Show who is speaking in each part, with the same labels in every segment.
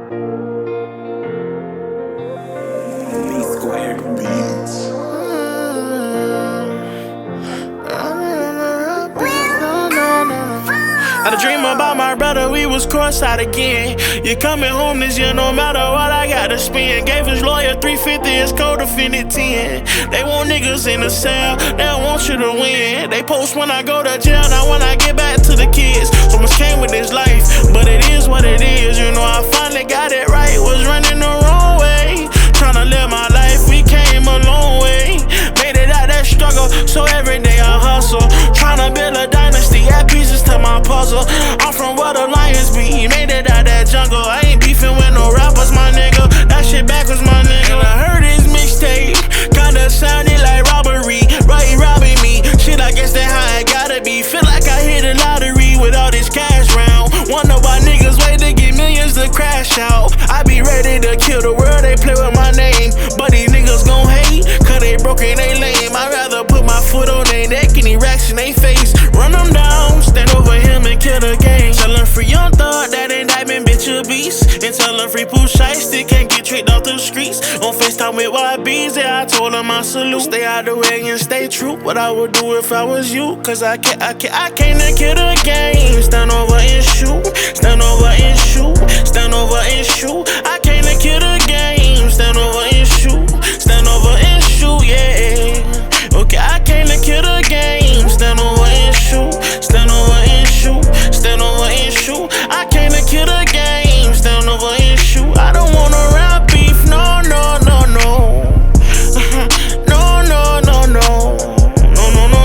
Speaker 1: Square Beats.
Speaker 2: I dream about my brother, we was cross-eyed again. You coming home this year, no matter what I gotta spend. Gave his lawyer $350, his co-defendant 10. They want niggas in the cell, they don't want you to win. They post when I go to jail, now when I get back to the kids. So much came with this life, but it is what it is. You know I finally got it right, was running the wrong way. Tryna live my life, we came a long way. Made it out that struggle, so every day I hustle. Tryna build a dynasty, add pieces to my puzzle. I'm from where the lions be, made it out that jungle. I ain't beefing with no rappers, my nigga. That shit backwards, my nigga. I heard his mixtape, kinda sounded like robbery. Right, he robbing me. Shit, I guess that how it gotta be. Feel like I hit the lottery with all this cash round. Wonder why niggas wait to get millions to crash out. I be ready to kill the world, they play with my name. But these niggas gon' hate, cause they broke and they lame. I'd rather put my foot on their neck and these racks in they face. Run them down, stand over him and kill the game. Tell him free Young Thug, that indictment, bitch, a beast. And tell him free Pooh Shiesty, can't get tricked off the streets. On FaceTime with YBs, yeah, I told him I salute. Stay out the way and stay true. What I would do if I was you, cause I came to kill the game. Stand over and shoot, stand over and shoot, stand over and shoot. I came to kill the game. Stand over and shoot, stand over and shoot, yeah. Okay, I came to kill the game. Stand over and shoot, stand over and shoot, stand over and shoot. I came to kill the game. Stand over and shoot. I don't wanna rap beef, no, no, no, no. No, no, no, no. No, no, no,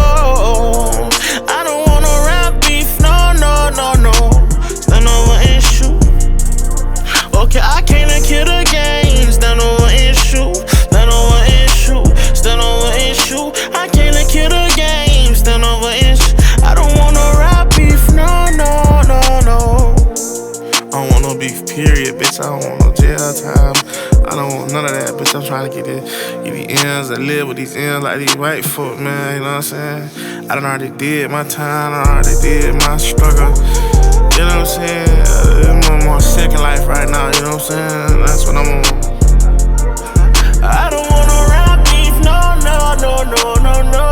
Speaker 2: no. I don't wanna rap beef, no, no, no, no. Stand over and shoot. Okay, I came to kill the game. Stand over and shoot, stand over and shoot, stand over and shoot. I came to kill the game. Stand over and shoot. I don't wanna rap beef, no, no, no, no. I don't want no beef, period, bitch. I don't want no jail time. I don't want none of that, bitch. I'm trying to get these ends and live with these ends like these white folk, man. You know what I'm saying? I done already did my time, I done already did my struggle. You know what I'm saying? I'm on second life right now, you know what I'm saying? That's what I'm on. I don't wanna rap beef, no, no, no, no, no, no.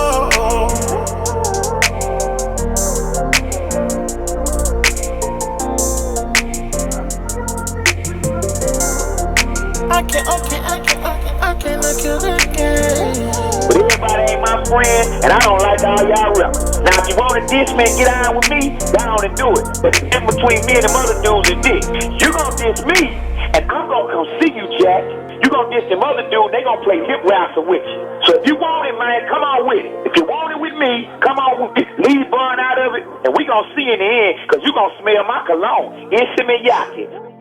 Speaker 2: I can't kill the game.
Speaker 3: But everybody ain't my friend, and I don't like all y'all rap. Now, if you want to diss me and get on with me, go on and do it. But the difference between me and them other dudes is this. You gonna diss me, and I'm gonna come see you, Jack. You gonna diss them other dudes, they gonna play hip wrestle with you. So if you want it, man, come on with it. If you want it with me, come on with it. Leave Bun out of it, and we gonna see in the end, cause you gonna smell my cologne. Issey Miyake.